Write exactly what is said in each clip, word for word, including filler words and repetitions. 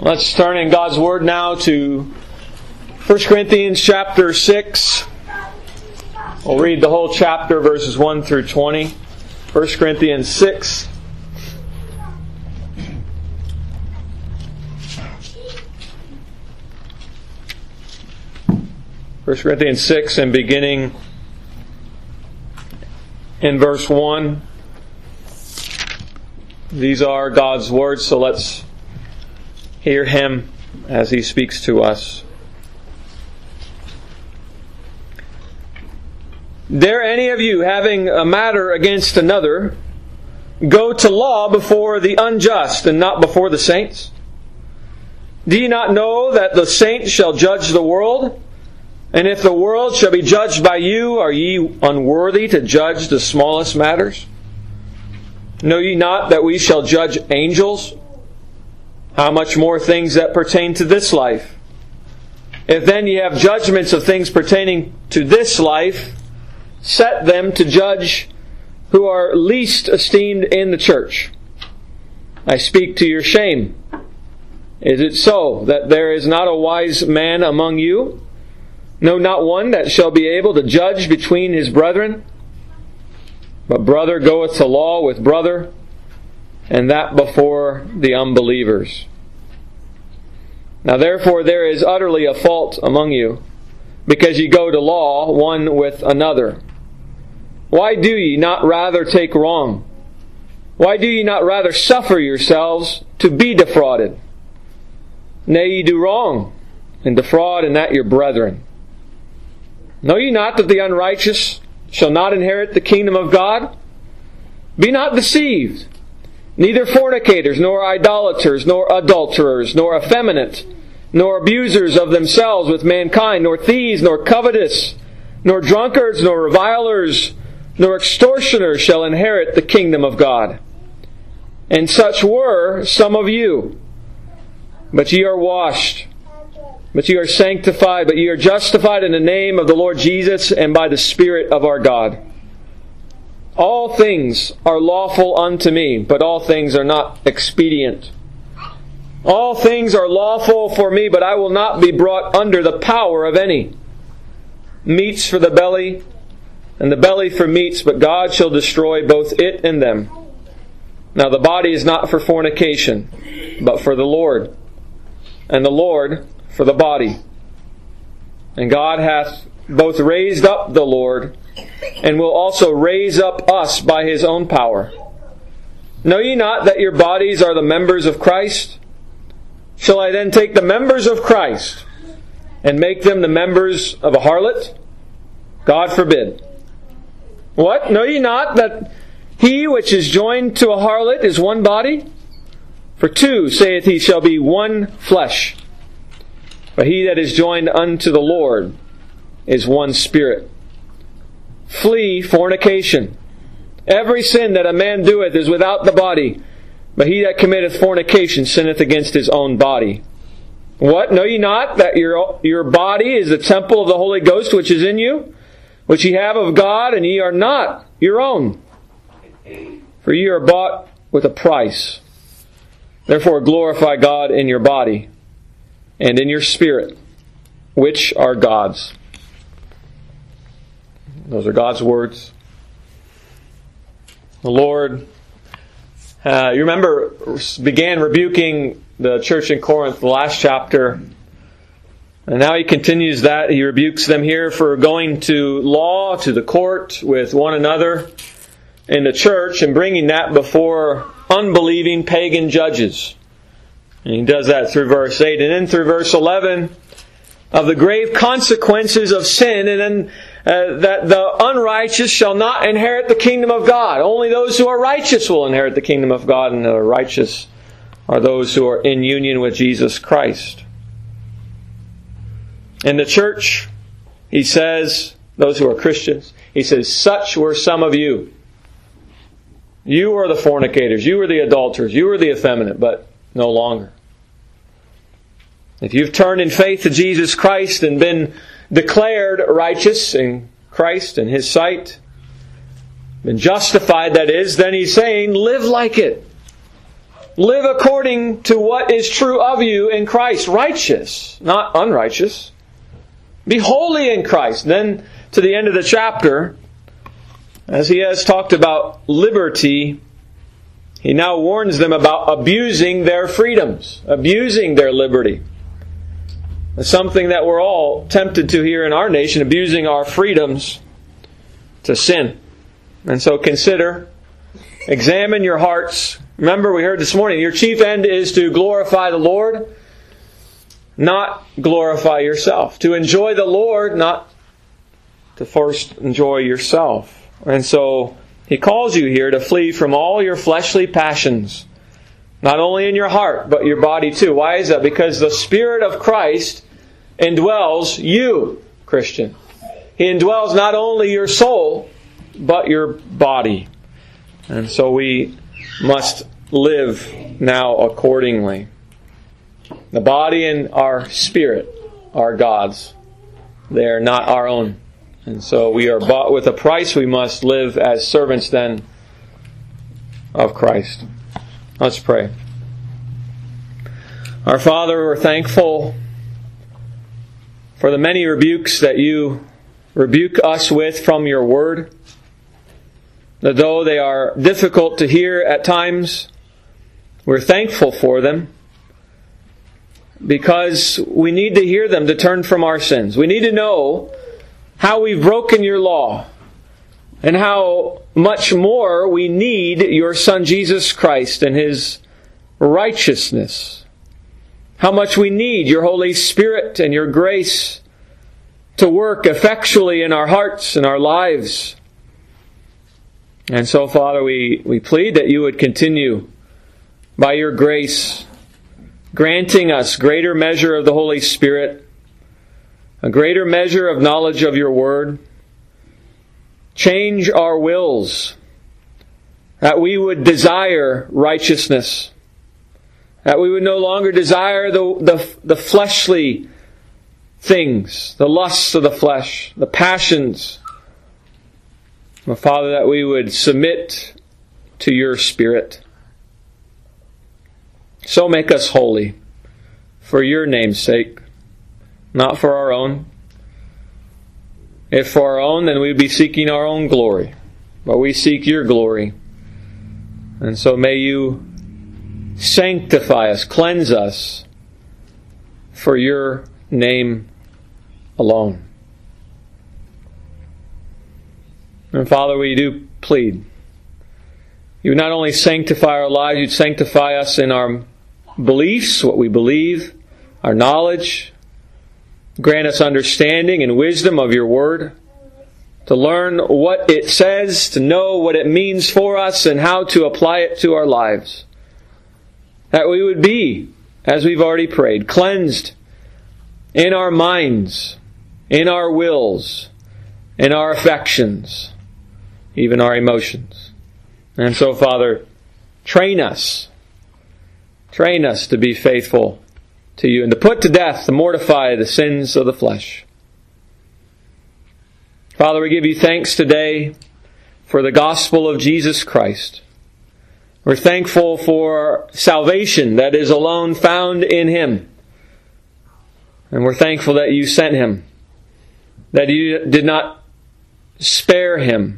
Let's turn in God's Word now to First Corinthians chapter six. We'll read the whole chapter, verses one through twenty. First Corinthians six. First Corinthians six, and beginning in verse one. These are God's words, so let's hear Him as He speaks to us. Dare any of you, having a matter against another, go to law before the unjust and not before the saints? Do ye not know that the saints shall judge the world? And if the world shall be judged by you, are ye unworthy to judge the smallest matters? Know ye not that we shall judge angels? How much more things that pertain to this life? If then ye have judgments of things pertaining to this life, set them to judge who are least esteemed in the church. I speak to your shame. Is it so that there is not a wise man among you? No, not one that shall be able to judge between his brethren? But brother goeth to law with brother, and that before the unbelievers. Now therefore there is utterly a fault among you, because ye go to law one with another. Why do ye not rather take wrong? Why do ye not rather suffer yourselves to be defrauded? Nay, ye do wrong, and defraud, and that your brethren. Know ye not that the unrighteous shall not inherit the kingdom of God? Be not deceived. Neither fornicators, nor idolaters, nor adulterers, nor effeminate, nor abusers of themselves with mankind, nor thieves, nor covetous, nor drunkards, nor revilers, nor extortioners shall inherit the kingdom of God. And such were some of you. But ye are washed, but ye are sanctified, but ye are justified in the name of the Lord Jesus and by the Spirit of our God. All things are lawful unto me, but all things are not expedient. All things are lawful for me, but I will not be brought under the power of any. Meats for the belly, and the belly for meats, but God shall destroy both it and them. Now the body is not for fornication, but for the Lord, and the Lord for the body. And God hath both raised up the Lord, and will also raise up us by His own power. Know ye not that your bodies are the members of Christ? Shall I then take the members of Christ and make them the members of a harlot? God forbid. What? Know ye not that he which is joined to a harlot is one body? For two, saith he, shall be one flesh. But he that is joined unto the Lord is one spirit. Flee fornication. Every sin that a man doeth is without the body, but he that committeth fornication sinneth against his own body. What? Know ye not that your, your body is the temple of the Holy Ghost which is in you, which ye have of God, and ye are not your own? For ye are bought with a price. Therefore glorify God in your body and in your spirit, which are God's. Those are God's words. The Lord, uh, you remember, began rebuking the church in Corinth, the last chapter. And now He continues that. He rebukes them here for going to law, to the court with one another in the church, and bringing that before unbelieving pagan judges. And He does that through verse eight. And then through verse eleven, of the grave consequences of sin, and then uh, that the unrighteous shall not inherit the kingdom of God. Only those who are righteous will inherit the kingdom of God, and the righteous are those who are in union with Jesus Christ. In the church, He says, those who are Christians, He says, such were some of you. You are the fornicators, you are the adulterers, you are the effeminate, but no longer. If you've turned in faith to Jesus Christ and been declared righteous in Christ and His sight, been justified, that is, then He's saying, live like it. Live according to what is true of you in Christ. Righteous, not unrighteous. Be holy in Christ. Then to the end of the chapter, as he has talked about liberty, he now warns them about abusing their freedoms, abusing their liberty. It's something that we're all tempted to here in our nation, abusing our freedoms to sin. And so consider, examine your hearts. Remember, we heard this morning, your chief end is to glorify the Lord, not glorify yourself. To enjoy the Lord, not to first enjoy yourself. And so he calls you here to flee from all your fleshly passions, not only in your heart, but your body too. Why is that? Because the Spirit of Christ indwells you, Christian. He indwells not only your soul, but your body. And so we must live now accordingly. The body and our spirit are God's. They are not our own. And so we are bought with a price. We must live as servants then of Christ. Let's pray. Our Father, we're thankful for the many rebukes that you rebuke us with from your word. That though they are difficult to hear at times, we're thankful for them because we need to hear them to turn from our sins. We need to know how we've broken your law and how much more we need your Son Jesus Christ and His righteousness. How much we need your Holy Spirit and your grace to work effectually in our hearts and our lives. And so, Father, we, we plead that you would continue by your grace, granting us greater measure of the Holy Spirit, a greater measure of knowledge of your word. Change our wills, that we would desire righteousness, that we would no longer desire the, the, the fleshly things, the lusts of the flesh, the passions. Well, Father, that we would submit to your Spirit. So make us holy for your name's sake, not for our own. If for our own, then we'd be seeking our own glory. But we seek your glory. And so may you sanctify us, cleanse us for your name alone. And Father, we do plead. You would not only sanctify our lives, you'd sanctify us in our beliefs, what we believe, our knowledge. Grant us understanding and wisdom of your word, to learn what it says, to know what it means for us, and how to apply it to our lives. That we would be, as we've already prayed, cleansed in our minds, in our wills, in our affections, even our emotions. And so, Father, train us. Train us to be faithful to you and to put to death, to mortify the sins of the flesh. Father, we give you thanks today for the gospel of Jesus Christ. We're thankful for salvation that is alone found in Him. And we're thankful that you sent Him, that you did not spare Him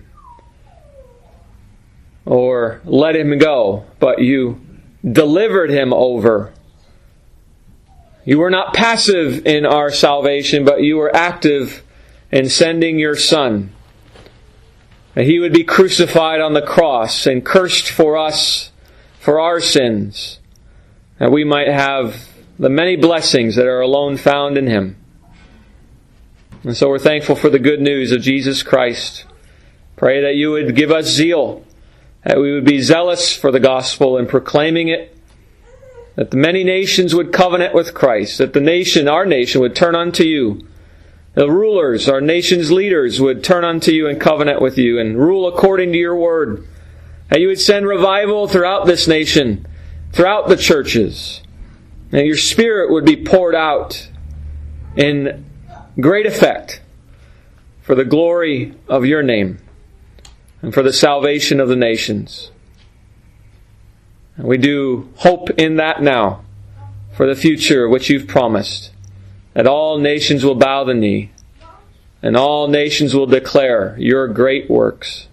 or let Him go, but you delivered Him over. You were not passive in our salvation, but you were active in sending your Son, that He would be crucified on the cross and cursed for us, for our sins, that we might have the many blessings that are alone found in Him. And so we're thankful for the good news of Jesus Christ. Pray that you would give us zeal, that we would be zealous for the gospel and proclaiming it, that the many nations would covenant with Christ, that the nation, our nation, would turn unto you. The rulers, our nation's leaders, would turn unto you and covenant with you and rule according to your word. That you would send revival throughout this nation, throughout the churches. That your Spirit would be poured out in great effect for the glory of your name and for the salvation of the nations. And we do hope in that now for the future which you've promised, that all nations will bow the knee and all nations will declare your great works.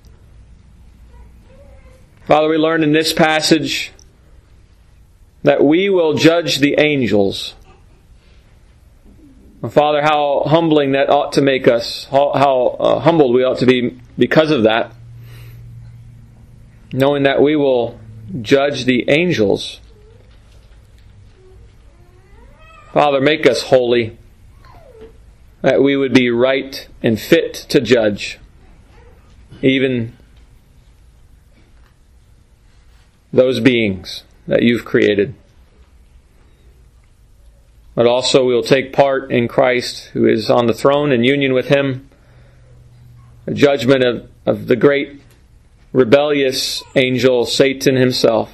Father, we learn in this passage that we will judge the angels. Father, how humbling that ought to make us, how, how uh, humbled we ought to be because of that, knowing that we will judge the angels. Father, make us holy, that we would be right and fit to judge, even those beings that you've created. But also we will take part in Christ, who is on the throne in union with Him, the judgment of, of the great rebellious angel, Satan himself.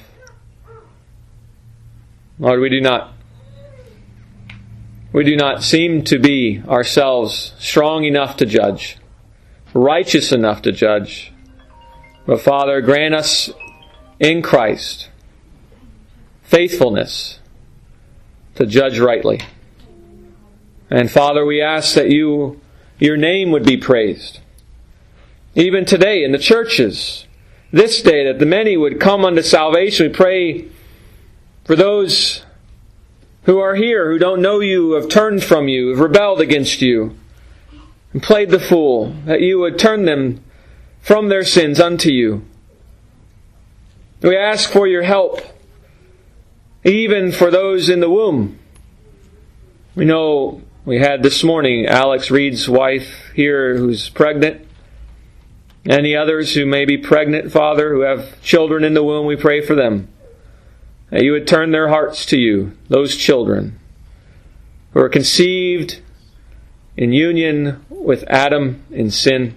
Lord, we do not we do not seem to be ourselves strong enough to judge, righteous enough to judge. But Father, grant us in Christ faithfulness to judge rightly. And Father, we ask that you, your name would be praised. Even today in the churches, this day, that the many would come unto salvation. We pray for those who are here, who don't know you, have turned from you, have rebelled against you, and played the fool, that you would turn them from their sins unto you. We ask for your help, even for those in the womb. We know we had this morning Alex Reed's wife here who's pregnant. Any others who may be pregnant, Father, who have children in the womb, we pray for them, that you would turn their hearts to you, those children who are conceived in union with Adam in sin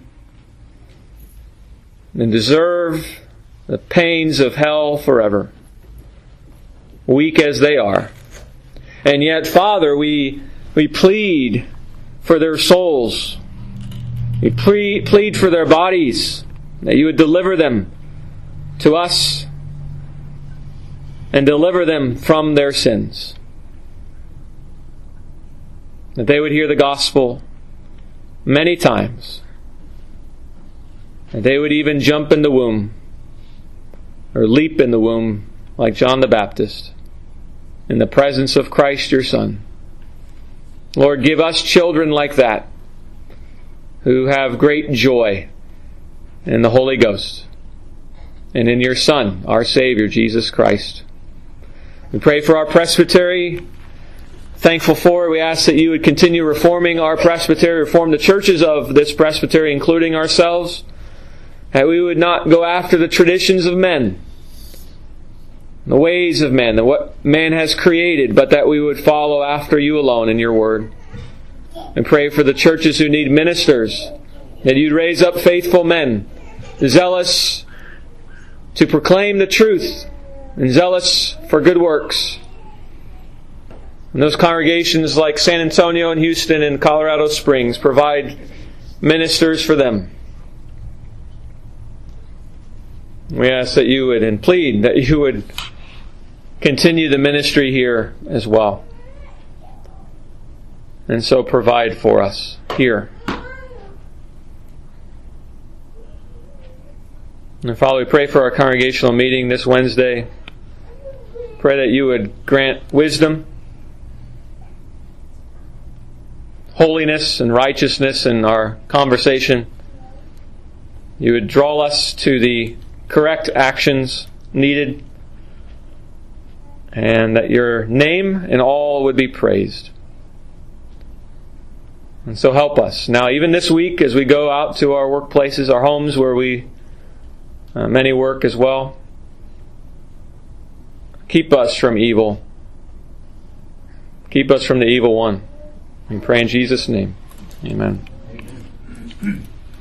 and deserve the pains of hell forever, weak as they are. And yet, Father, we we plead for their souls. We plead, plead for their bodies, that you would deliver them to us and deliver them from their sins. That they would hear the gospel many times. That they would even jump in the womb or leap in the womb like John the Baptist in the presence of Christ your Son. Lord, give us children like that, who have great joy in the Holy Ghost and in your Son, our Savior, Jesus Christ. We pray for our presbytery. Thankful for it. We ask that you would continue reforming our presbytery, reform the churches of this presbytery, including ourselves, that we would not go after the traditions of men, the ways of men, the what man has created, but that we would follow after you alone in your word. And pray for the churches who need ministers, that you'd raise up faithful men, zealous to proclaim the truth and zealous for good works. And those congregations like San Antonio and Houston and Colorado Springs, provide ministers for them. We ask that you would, and plead that you would continue the ministry here as well. And so provide for us here. And Father, we pray for our congregational meeting this Wednesday. Pray that you would grant wisdom, holiness, and righteousness in our conversation. You would draw us to the correct actions needed, and that your name and all would be praised. And so help us. Now, even this week, as we go out to our workplaces, our homes where we uh, many work as well, keep us from evil. Keep us from the evil one. We pray in Jesus' name. Amen.